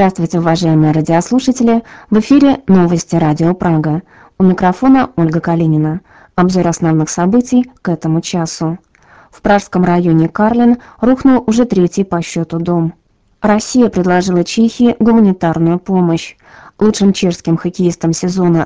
Здравствуйте, уважаемые радиослушатели! В эфире новости Радио Прага. У микрофона Ольга Калинина. Обзор основных событий к этому часу. В пражском районе Карлин рухнул уже третий по счету дом. Россия предложила Чехии гуманитарную помощь. Лучшим чешским хоккеистом сезона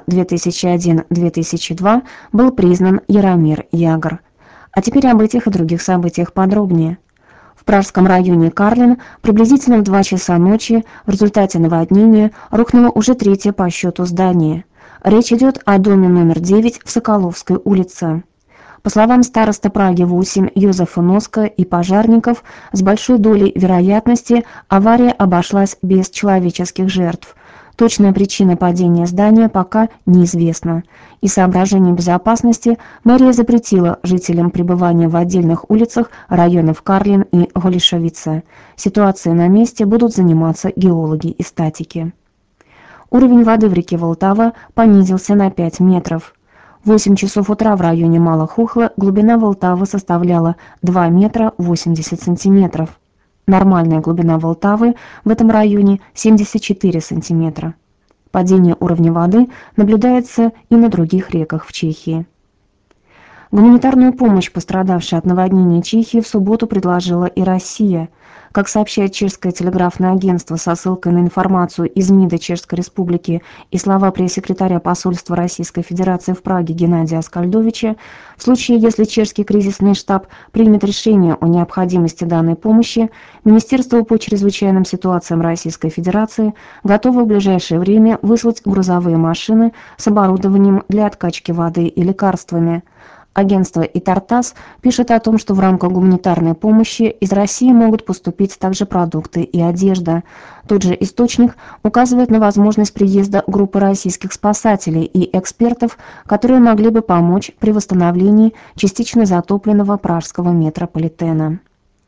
2001-2002 был признан Яромир Ягр. А теперь об этих и других событиях подробнее. В пражском районе Карлин приблизительно в 2 часа ночи в результате наводнения рухнуло уже третье по счету здание. Речь идет о доме номер 9 в Соколовской улице. По словам староста Праги 8 Йозефа Носка и пожарников, с большой долей вероятности авария обошлась без человеческих жертв. Точная причина падения здания пока неизвестна. Из соображений безопасности мэрия запретила жителям пребывания в отдельных улицах районов Карлин и Голишовице. Ситуацией на месте будут заниматься геологи и статики. Уровень воды в реке Волтава понизился на 5 метров. В 8 часов утра в районе Малохухла глубина Волтавы составляла 2 метра 80 сантиметров. Нормальная глубина Волтавы в этом районе 74 сантиметра. Падение уровня воды наблюдается и на других реках в Чехии. Гуманитарную помощь пострадавшей от наводнения Чехии в субботу предложила и Россия. Как сообщает чешское телеграфное агентство со ссылкой на информацию из МИДа Чешской Республики и слова пресс-секретаря посольства Российской Федерации в Праге Геннадия Аскальдовича, в случае, если чешский кризисный штаб примет решение о необходимости данной помощи, Министерство по чрезвычайным ситуациям Российской Федерации готово в ближайшее время выслать грузовые машины с оборудованием для откачки воды и лекарствами. Агентство «Итартас» пишет о том, что в рамках гуманитарной помощи из России могут поступить также продукты и одежда. Тот же источник указывает на возможность приезда группы российских спасателей и экспертов, которые могли бы помочь при восстановлении частично затопленного пражского метрополитена.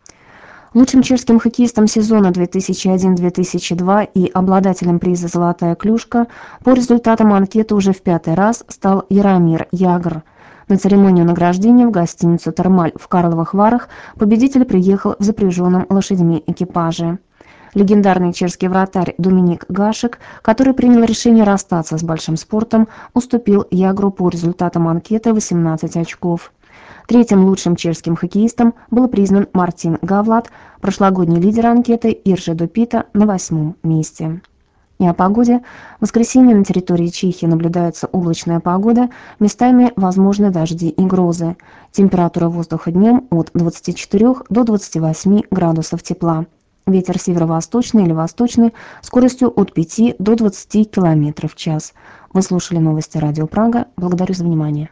Лучшим чешским хоккеистом сезона 2001-2002 и обладателем приза «Золотая клюшка» по результатам анкеты уже в 5-й раз стал Яромир Ягр. На церемонию награждения в гостиницу «Термаль» в Карловых Варах победитель приехал в запряженном лошадьми экипаже. Легендарный чешский вратарь Доминик Гашек, который принял решение расстаться с большим спортом, уступил Ягру по результатам анкеты 18 очков. Третьим лучшим чешским хоккеистом был признан Мартин Гавлат, прошлогодний лидер анкеты Иржи Допита на 8-м месте. И о погоде. В воскресенье на территории Чехии наблюдается облачная погода, местами возможны дожди и грозы. Температура воздуха днем от 24 до 28 градусов тепла. Ветер северо-восточный или восточный скоростью от 5 до 20 км в час. Вы слушали новости Радио Прага. Благодарю за внимание.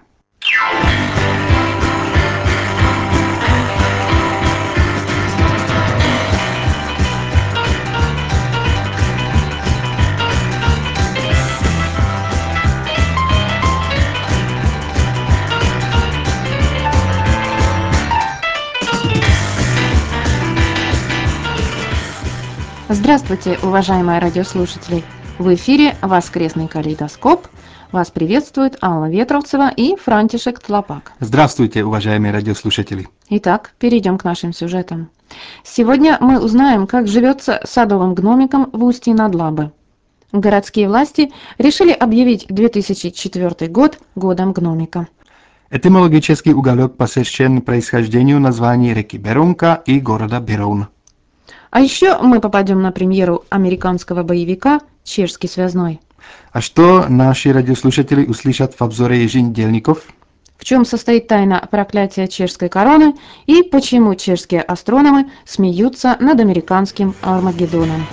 Здравствуйте, уважаемые радиослушатели! В эфире «Воскресный калейдоскоп». Вас приветствует Алла Ветровцева и Франтишек Тлапак. Здравствуйте, уважаемые радиослушатели! Итак, перейдем к нашим сюжетам. Сегодня мы узнаем, как живется садовым гномиком в устье Надлабы. Городские власти решили объявить 2004 год годом гномика. Etymologický уголок посвящен происхождению названий реки Берунка и города Берун. А еще мы попадем на премьеру американского боевика «Чешский связной». А что наши радиослушатели услышат в обзоре еженедельников? В чем состоит тайна проклятия чешской короны и почему чешские астрономы смеются над американским Армагеддоном.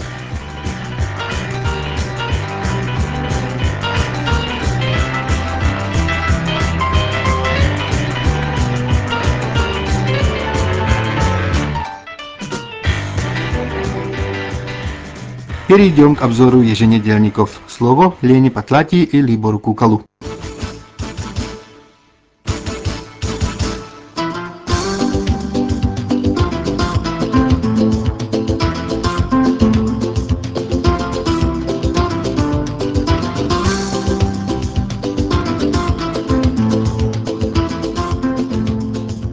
Перейдем к обзору еженедельников. Слово Лене Патлати и Либору Кукалу.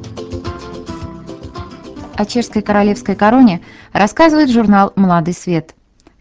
О чешской королевской короне рассказывает журнал «Младый свет».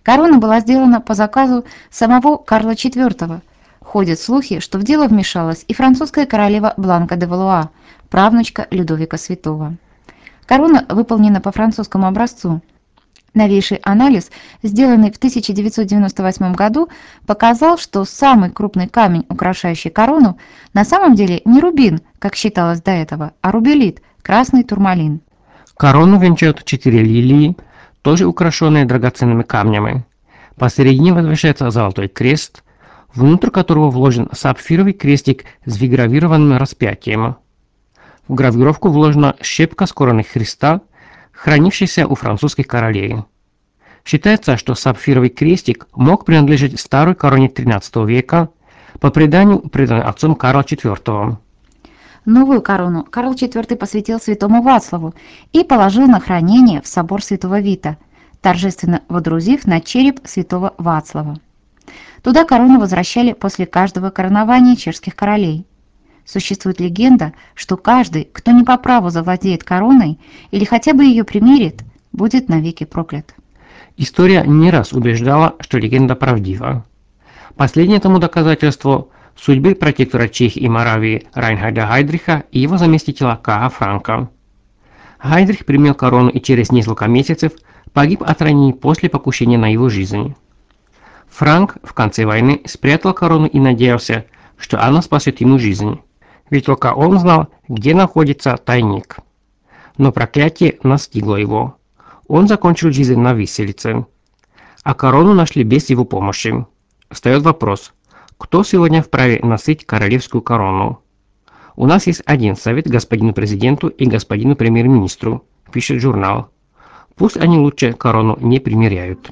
Корона была сделана по заказу самого Карла IV. Ходят слухи, что в дело вмешалась и французская королева Бланка де Валуа, правнучка Людовика Святого. Корона выполнена по французскому образцу. Новейший анализ, сделанный в 1998 году, показал, что самый крупный камень, украшающий корону, на самом деле не рубин, как считалось до этого, а рубелит, красный турмалин. Корону венчают 4 лилии, тоже украшенные драгоценными камнями. Посередине возвышается золотой крест, внутрь которого вложен сапфировый крестик с выгравированным распятием. В гравировку вложена щепка с короны Христа, хранившаяся у французских королей. Считается, что сапфировый крестик мог принадлежать старой короне XIII века, по преданию приданной отцом Карла IV. Новую корону Карл IV посвятил святому Вацлаву и положил на хранение в собор святого Вита, торжественно водрузив на череп святого Вацлава. Туда корону возвращали после каждого коронования чешских королей. Существует легенда, что каждый, кто не по праву завладеет короной или хотя бы ее примерит, будет навеки проклят. История не раз убеждала, что легенда правдива. Последнее тому доказательство – судьбы протектора Чехии и Моравии Райнхарда Гайдриха и его заместителя К.А. Франка. Гайдрих принял корону и через несколько месяцев погиб от ранений после покушения на его жизнь. Франк в конце войны спрятал корону и надеялся, что она спасет ему жизнь, ведь только он знал, где находится тайник. Но проклятие настигло его. Он закончил жизнь на виселице, а корону нашли без его помощи. Встает вопрос, кто сегодня вправе носить королевскую корону? У нас есть один совет господину президенту и господину премьер-министру, пишет журнал. Пусть они лучше корону не примеряют.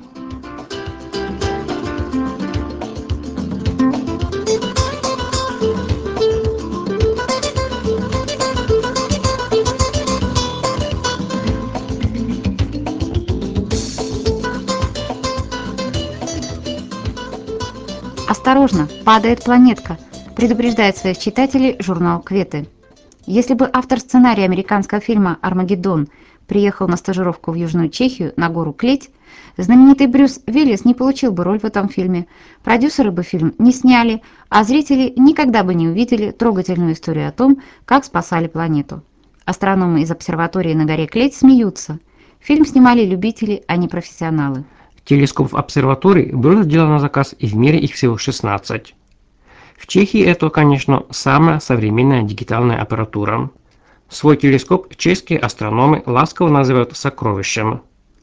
«Осторожно, падает планетка», предупреждает своих читателей журнал «Кветы». Если бы автор сценария американского фильма «Армагеддон» приехал на стажировку в Южную Чехию на гору Клеть, знаменитый Брюс Уиллис не получил бы роль в этом фильме, продюсеры бы фильм не сняли, а зрители никогда бы не увидели трогательную историю о том, как спасали планету. Астрономы из обсерватории на горе Клеть смеются. Фильм снимали любители, а не профессионалы. Телескопов обсерваторий было сделано на заказ, и в мире их всего 16. В Чехии это, конечно, самая современная дигитальная аппаратура. Свой телескоп чешские астрономы ласково называют «сокровищем».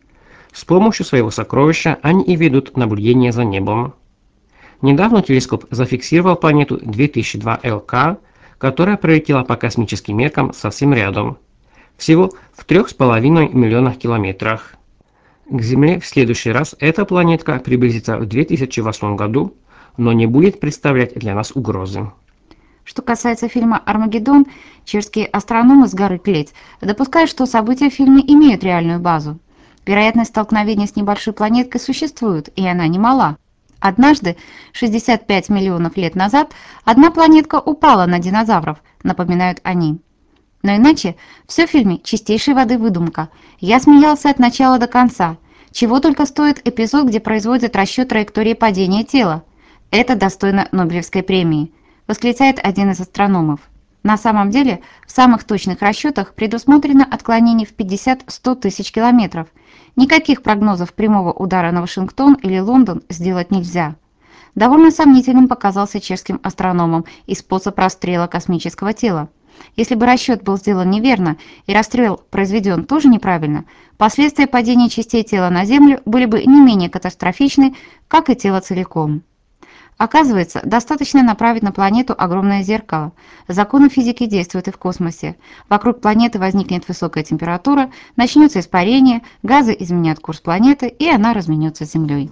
С помощью своего сокровища они и ведут наблюдение за небом. Недавно телескоп зафиксировал планету 2002 ЛК, которая пролетела по космическим меркам совсем рядом, всего в 3,5 миллионах километрах. К Земле в следующий раз эта планетка приблизится в 2008 году, но не будет представлять для нас угрозы. Что касается фильма «Армагеддон», чешские астрономы с горы Клеть допускают, что события в фильме имеют реальную базу. Вероятность столкновения с небольшой планеткой существует, и она немала. Однажды, 65 миллионов лет назад, одна планетка упала на динозавров, напоминают они. Но иначе все в фильме чистейшей воды выдумка. Я смеялся от начала до конца. Чего только стоит эпизод, где производят расчет траектории падения тела. Это достойно Нобелевской премии, восклицает один из астрономов. На самом деле, в самых точных расчетах предусмотрено отклонение в 50-100 тысяч километров. Никаких прогнозов прямого удара на Вашингтон или Лондон сделать нельзя. Довольно сомнительным показался чешским астрономам и способ расстрела космического тела. Если бы расчет был сделан неверно и расстрел произведен тоже неправильно, последствия падения частей тела на Землю были бы не менее катастрофичны, как и тело целиком. Оказывается, достаточно направить на планету огромное зеркало. Законы физики действуют и в космосе. Вокруг планеты возникнет высокая температура, начнется испарение, газы изменят курс планеты, и она разменется с Землей.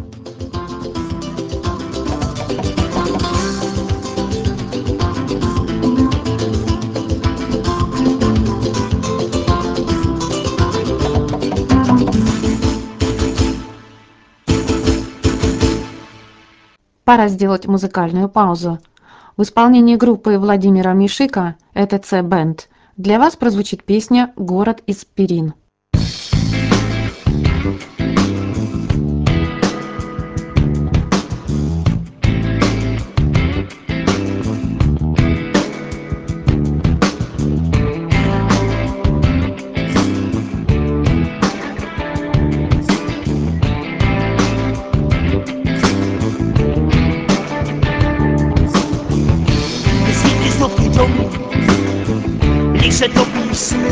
Пора сделать музыкальную паузу. В исполнении группы Владимира Мишика «ЭТЦ Бэнд» для вас прозвучит песня «Город из Перин». Děj se to písny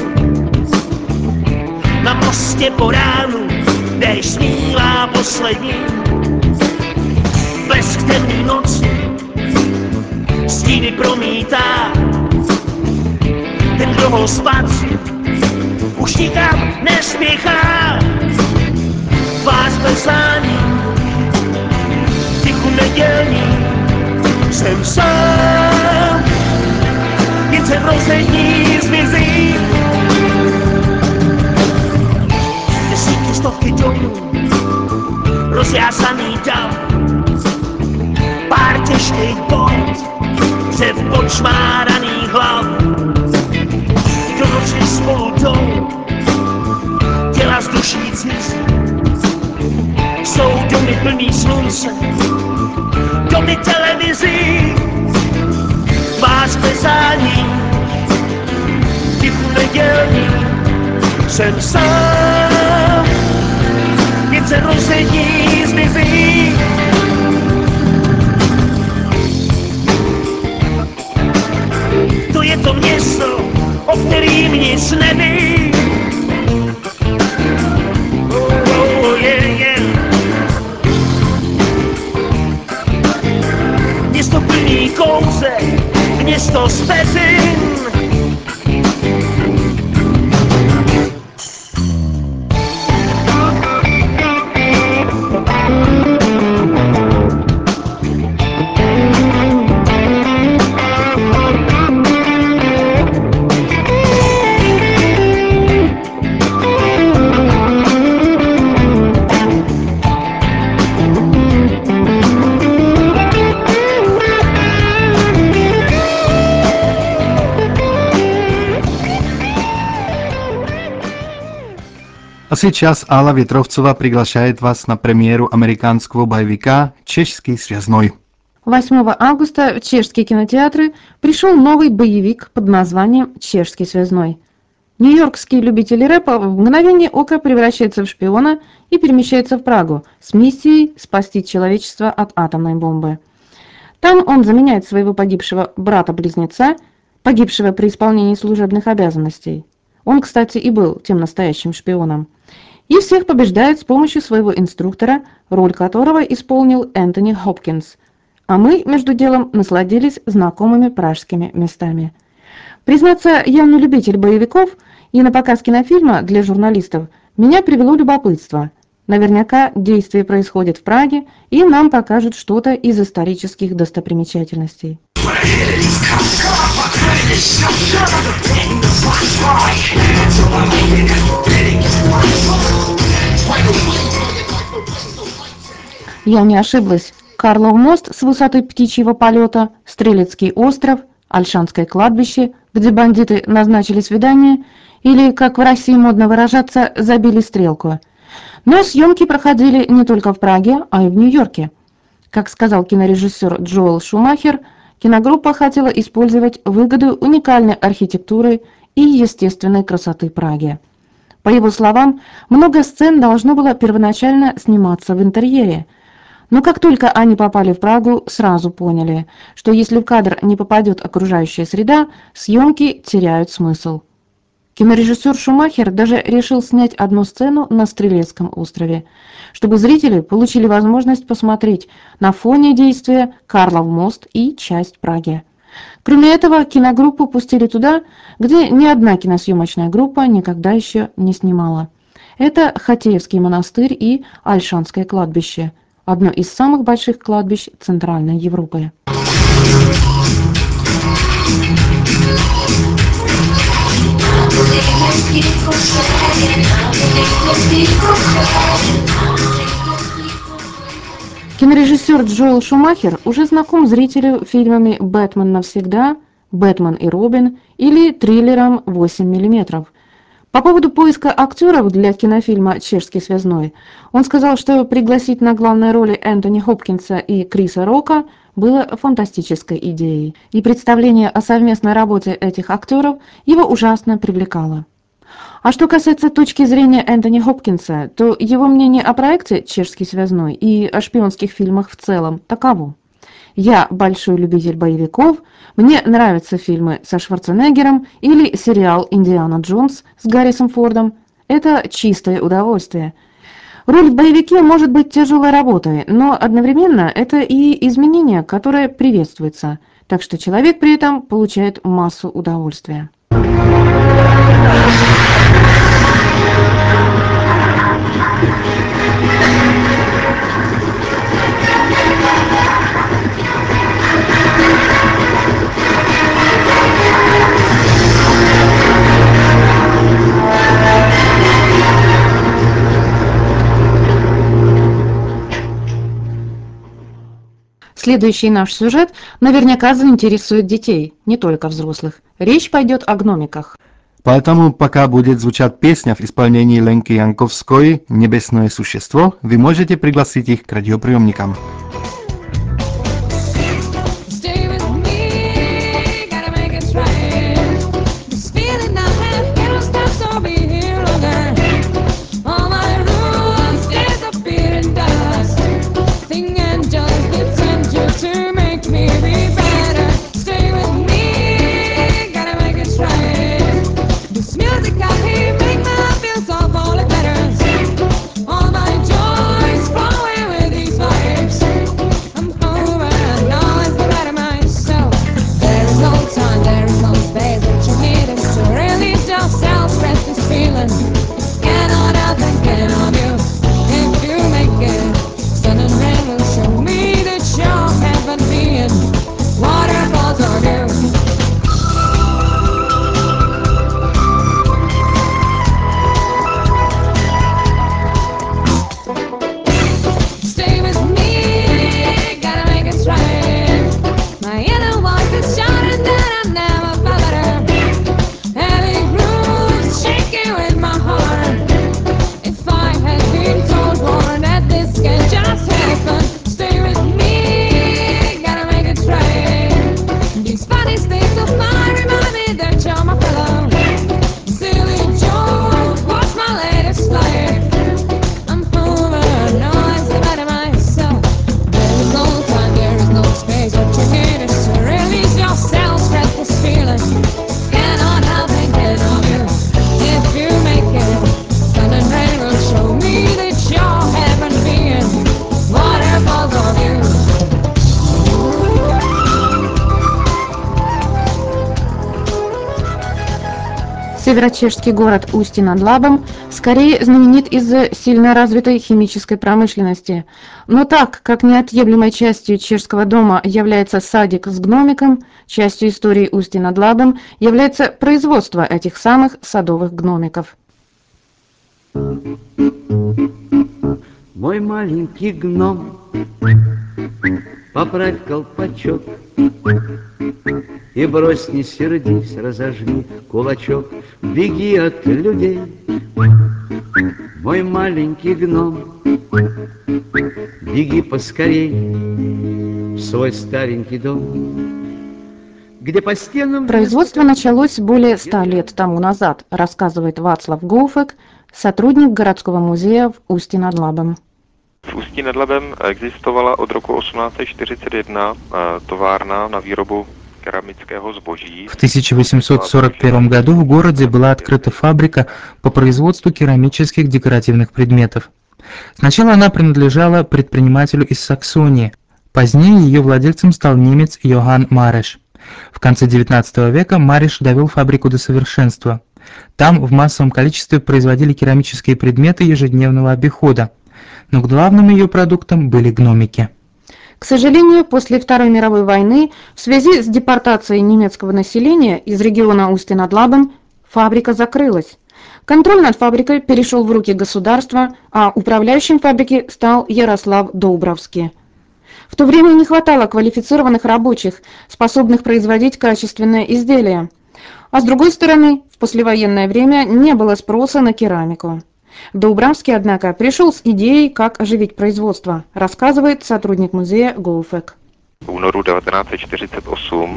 na mostě po ránu, déšť smívá poslední. Blesk temný noci stíny promítá. Ten, kdo ho spad, už nikam nespěchá. Vás plesání, tichu nedělní, jsem sám, jen se v rozední zmizí. Desítky, stovky domů, rozjásaný dav, pár těžkých bod, před počmáraných hlav. Do noci spolu jdou, těla z duší cizí. Jsou domy plný slunce, domy televizí. Vás plesání, tichu nedělní, jsem sám, jen se rozední zmizí. To je to město, o kterým nic neví. Město plný kouzek, město z peřin. А сейчас Алла Ветровцева приглашает вас на премьеру американского боевика «Чешский связной». 8 августа в чешские кинотеатры пришел новый боевик под названием «Чешский связной». Нью-йоркский любитель рэпа в мгновение ока превращается в шпиона и перемещается в Прагу с миссией спасти человечество от атомной бомбы. Там он заменяет своего погибшего брата-близнеца, погибшего при исполнении служебных обязанностей. Он, кстати, и был тем настоящим шпионом. И всех побеждает с помощью своего инструктора, роль которого исполнил Энтони Хопкинс. А мы, между делом, насладились знакомыми пражскими местами. Признаться, я не любитель боевиков, и на показ кинофильма для журналистов меня привело любопытство. Наверняка действие происходит в Праге, и нам покажут что-то из исторических достопримечательностей. Я не ошиблась. Карлов мост с высоты птичьего полета, Стрелецкий остров, Ольшанское кладбище, где бандиты назначили свидание, или, как в России модно выражаться, забили стрелку. Но съемки проходили не только в Праге, а и в Нью-Йорке. Как сказал кинорежиссер Джоэл Шумахер, киногруппа хотела использовать выгоду уникальной архитектуры и естественной красоты Праги. По его словам, много сцен должно было первоначально сниматься в интерьере. Но как только они попали в Прагу, сразу поняли, что если в кадр не попадет окружающая среда, съемки теряют смысл. Кинорежиссер Шумахер даже решил снять одну сцену на Стрелецком острове, чтобы зрители получили возможность посмотреть на фоне действия Карлов мост и часть Праги. Кроме этого, киногруппу пустили туда, где ни одна киносъемочная группа никогда еще не снимала. Это Хатеевский монастырь и Ольшанское кладбище, одно из самых больших кладбищ Центральной Европы. Кинорежиссер Джоэл Шумахер уже знаком зрителю фильмами «Бэтмен навсегда», «Бэтмен и Робин» или триллером «8 мм». По поводу поиска актеров для кинофильма «Чешский связной» он сказал, что пригласить на главные роли Энтони Хопкинса и Криса Рока было фантастической идеей, и представление о совместной работе этих актеров его ужасно привлекало. А что касается точки зрения Энтони Хопкинса, то его мнение о проекте «Чешский связной» и о шпионских фильмах в целом таково. Я большой любитель боевиков, мне нравятся фильмы со Шварценеггером или сериал «Индиана Джонс» с Гаррисом Фордом. Это чистое удовольствие. Роль в боевике может быть тяжелой работой, но одновременно это и изменение, которое приветствуется, так что человек при этом получает массу удовольствия. Следующий наш сюжет наверняка заинтересует детей, не только взрослых. Речь пойдет о гномиках. Поэтому, пока будет звучать песня в исполнении Ленки Янковской «Небесное существо», вы можете пригласить их к радиоприемникам. Stay with me, gotta make it right. This feeling I have cannot stop, so be here longer. All my rules disappear in dust. Thing and just keep sent you to make me be better. Stay with me, gotta make it right. This music I hear make my life feel so full of better. All my joys flow away with these vibes. I'm over and all is the better myself. There is no time, there is no space. What you need is to release yourself, express this feeling. Cannot help thinking of you if you make it. Sun and rain will show me that you're heaven being. Waterfalls are you. Stay with me, gotta make it right. My inner voice is shouting that I'm never felt better. Heavy grooves shaking with my heart. If I had been told more that this can just happen. Stay with me, gotta make it right. These funny states of mind remind me that you're my pillow. Silly joke, what's my latest life? I'm over, no one's the better myself. There is no time, there is no space. What you need is to release yourself, express this feeling. Cannot help thinking of you if you make it. Sun and rain will show me that you're heaven being. Waterfalls of you. Северочешский город Устье над Лабом скорее знаменит из-за сильно развитой химической промышленности. Но так как неотъемлемой частью чешского дома является садик с гномиком, частью истории Устья над Лабом является производство этих самых садовых гномиков. Мой маленький гном, поправь колпачок и брось, не сердись, разожми кулачок, беги от людей. Мой маленький гном, беги поскорей в свой старенький дом, где по стенам... Производство началось более 100 лет тому назад, рассказывает Václav Goufek, сотрудник городского музея в Ústí nad Labem. V Ústí nad Labem existovala od roku 1841 továrna na výrobu керамического збожья. В 1841 году в городе была открыта фабрика по производству керамических декоративных предметов. Сначала она принадлежала предпринимателю из Саксонии. Позднее ее владельцем стал немец Йоганн Мареш. В конце XIX века Мареш довел фабрику до совершенства. Там в массовом количестве производили керамические предметы ежедневного обихода. Но главным ее продуктом были гномики. К сожалению, после Второй мировой войны в связи с депортацией немецкого населения из региона Устья над Лабом фабрика закрылась. Контроль над фабрикой перешел в руки государства, а управляющим фабрики стал Ярослав Доубровский. В то время не хватало квалифицированных рабочих, способных производить качественные изделия. А с другой стороны, в послевоенное время не было спроса на керамику. Доубровский, однако, пришел с идеей, как оживить производство, рассказывает сотрудник музея Гоуфек. V únoru 1948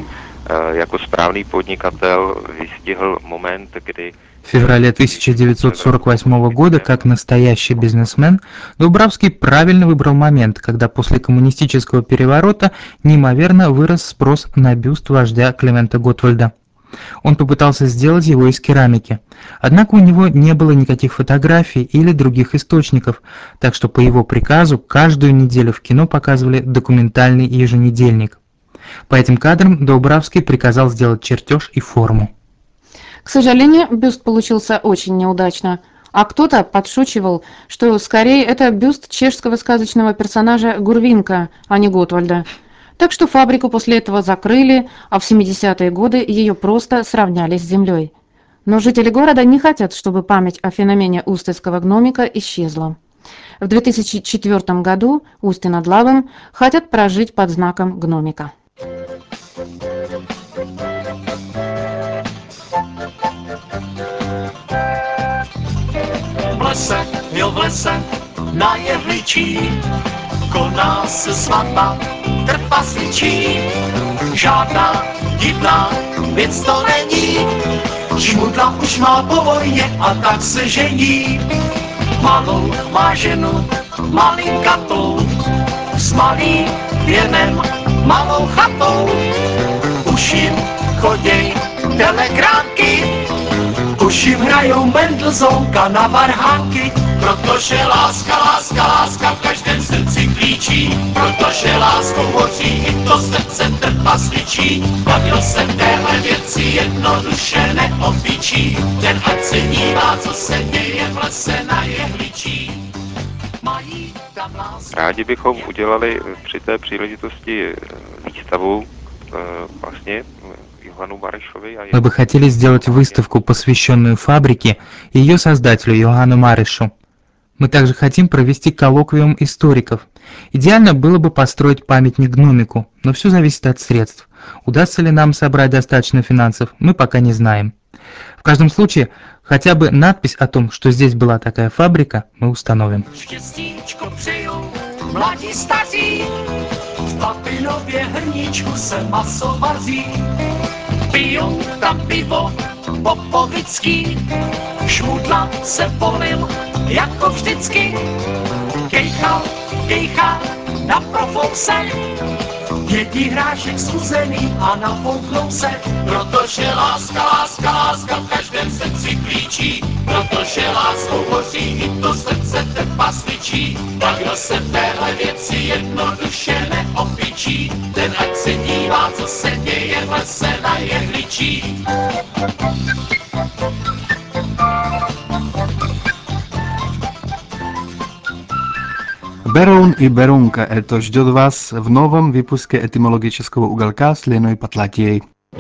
Jako správný podnikatel vystihl moment, kdy В феврале 1948 года, как настоящий бизнесмен, Дубравский правильно выбрал момент, когда после коммунистического переворота неимоверно вырос спрос на бюст вождя Климента Готвальда. Он попытался сделать его из керамики, однако у него не было никаких фотографий или других источников, так что по его приказу каждую неделю в кино показывали документальный еженедельник. По этим кадрам Дубравский приказал сделать чертеж и форму. К сожалению, бюст получился очень неудачно, а кто-то подшучивал, что скорее это бюст чешского сказочного персонажа Гурвинка, а не Готвальда. Так что фабрику после этого закрыли, а в 70-е годы ее просто сравняли с землей. Но жители города не хотят, чтобы память о феномене устойского гномика исчезла. В 2004 году Ústí nad Labem хотят прожить под знаком гномика. V lese, na jehličí, koná se svatba trpasličí. Žádná divná věc to není, šmudla už má po vojně a tak se žení. Malou má ženu, malinkatou, s malým věnem, malou chatou. Už jim choděj telegramky, už jim hrajou Mendelsohnka na varhánky, protože láska, láska, láska v každém srdci klíčí, protože láskou hoří i to srdce trpasličí. A kdo se v téhle věci jednoduše neopičí, ten ať se dívá, co se děje v lese na jehličí. Mají tam lásku. Rádi bychom udělali při té příležitosti výstavu vlastně Johanu Marešovi. Мы бы хотели сделать выставку, посвященную фабрике и ее создателю Йоганну Марешу. Мы также хотим провести коллоквиум историков. Идеально было бы построить памятник гномику, но все зависит от средств. Удастся ли нам собрать достаточно финансов, мы пока не знаем. В каждом случае, хотя бы надпись о том, что здесь была такая фабрика, мы установим. Štěstíčko přejou mladí staří, v papilově hrníčku se maso vaří. Pijou tam pivo popovický, šmudla se polil jako vždycky. Kejchal na profouse, jedí hrášek stuzený a nafouknou se. Protože láska, láska, láska v každém srdci klíčí, protože láskou hoří i to srdce trpasličí. A kdo se v téhle věci jednoduše neopičí, ten ať se dívá, co se děje v lese na jehličí. Beroun и Берунка – это ждет вас в новом выпуске этимологического уголка с Леной Патлатьей.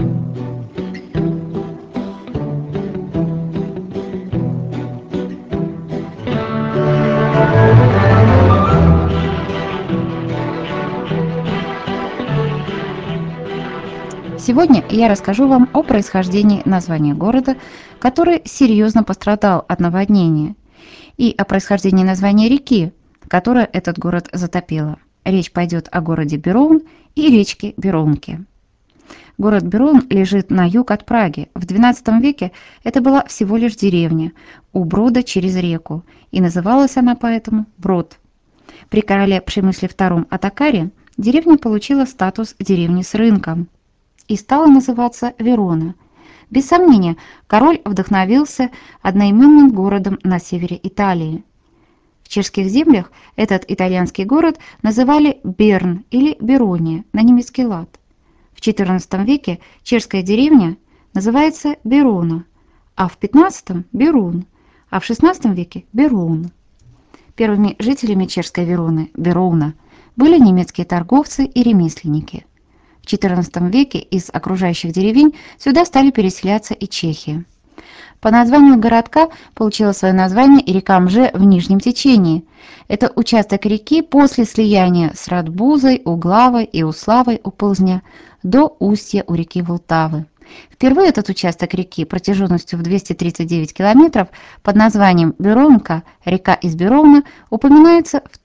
Сегодня я расскажу вам о происхождении названия города, который серьезно пострадал от наводнения, и о происхождении названия реки, которая этот город затопила. Речь пойдет о городе Бероун и речке Бероунке. Город Бероун лежит на юг от Праги. В XII веке это была всего лишь деревня у брода через реку, и называлась она поэтому Брод. При короле Пшемысле II Атакаре деревня получила статус деревни с рынком и стала называться Верона. Без сомнения, король вдохновился одноименным городом на севере Италии. В чешских землях этот итальянский город называли Берн или Берония на немецкий лад. В XIV веке чешская деревня называется Берона, а в XV – Берун, а в XVI веке – Бероун. Первыми жителями чешской Вероны, Бероуна, были немецкие торговцы и ремесленники. В XIV веке из окружающих деревень сюда стали переселяться и чехи. По названию городка получила свое название и река Мже в нижнем течении. Это участок реки после слияния с Радбузой, Углавой и Уславой у Ползня до устья у реки Волтавы. Впервые этот участок реки протяженностью в 239 километров под названием Бероунка, река из Бероуна, упоминается в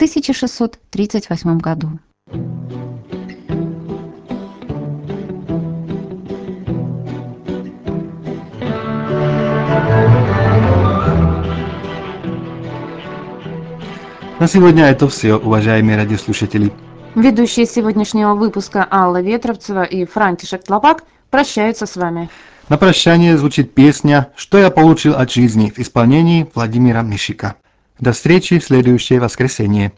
1638 году. На сегодня это все, уважаемые радиослушатели. Ведущие сегодняшнего выпуска Алла Ветровцева и Франтишек Тлапак прощаются с вами. На прощание звучит песня «Что я получил от жизни» в исполнении Владимира Мишика. До встречи в следующее воскресенье.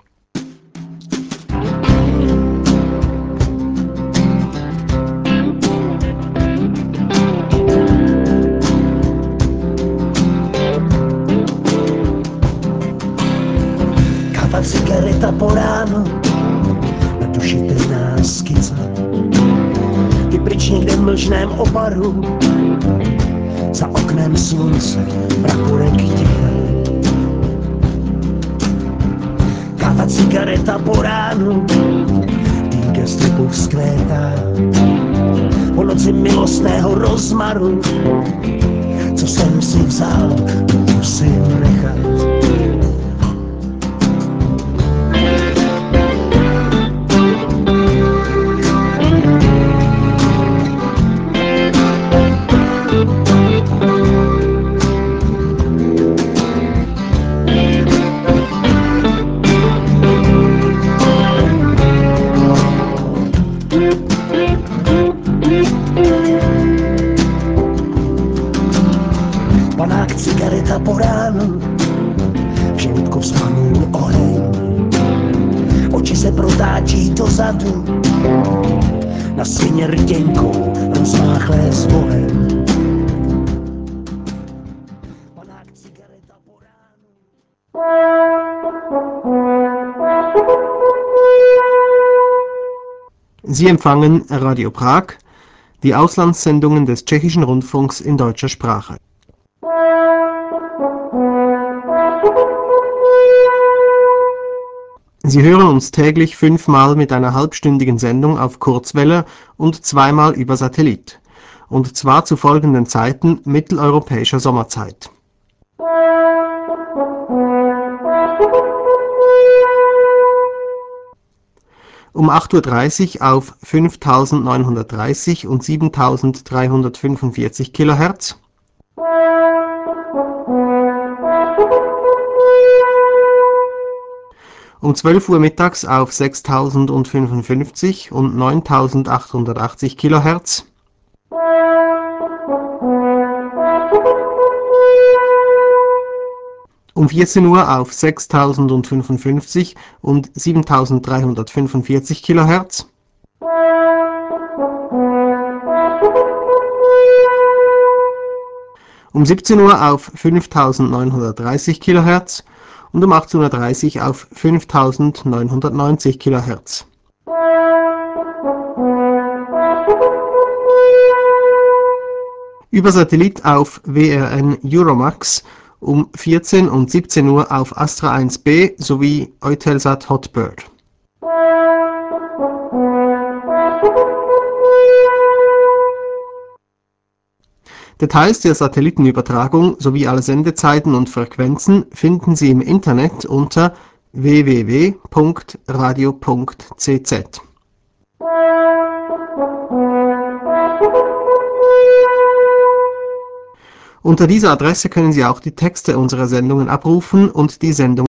Kafa cigareta po ráno, na duši temná skica. Ty pryč někde v mlžném oparu, za oknem slunce, praporek ticha. Kafa cigareta po ránu, dýka stripu vzkvétá. Po noci milostného rozmaru, co jsem si vzal, musím nechat. Panák cigareta po ránu, v žaludku vzplanul oheň. Oči se protáčí dozadu, na svině rtěnkou rozmáchlé s bohem. Panák cigareta po ránu. Sie empfangen Radio Prag, die Auslandssendungen des Tschechischen Rundfunks in deutscher Sprache. Sie hören uns täglich 5-mal mit einer halbstündigen Sendung auf Kurzwelle und 2-mal über Satellit. Und zwar zu folgenden Zeiten mitteleuropäischer Sommerzeit. Um 8:30 Uhr auf 5930 und 7345 kHz. Um 12 Uhr mittags auf 6055 und 9880 kHz. Um 14 Uhr auf 6055 und 7345 kHz. Um 17 Uhr auf 5930 kHz und um 18:30 Uhr auf 5990 kHz. Über Satellit auf WRN Euromax um 14 und 17 Uhr auf Astra 1B sowie Eutelsat Hotbird. Details der Satellitenübertragung sowie alle Sendezeiten und Frequenzen finden Sie im Internet unter www.radio.cz. Unter dieser Adresse können Sie auch die Texte unserer Sendungen abrufen und die Sendung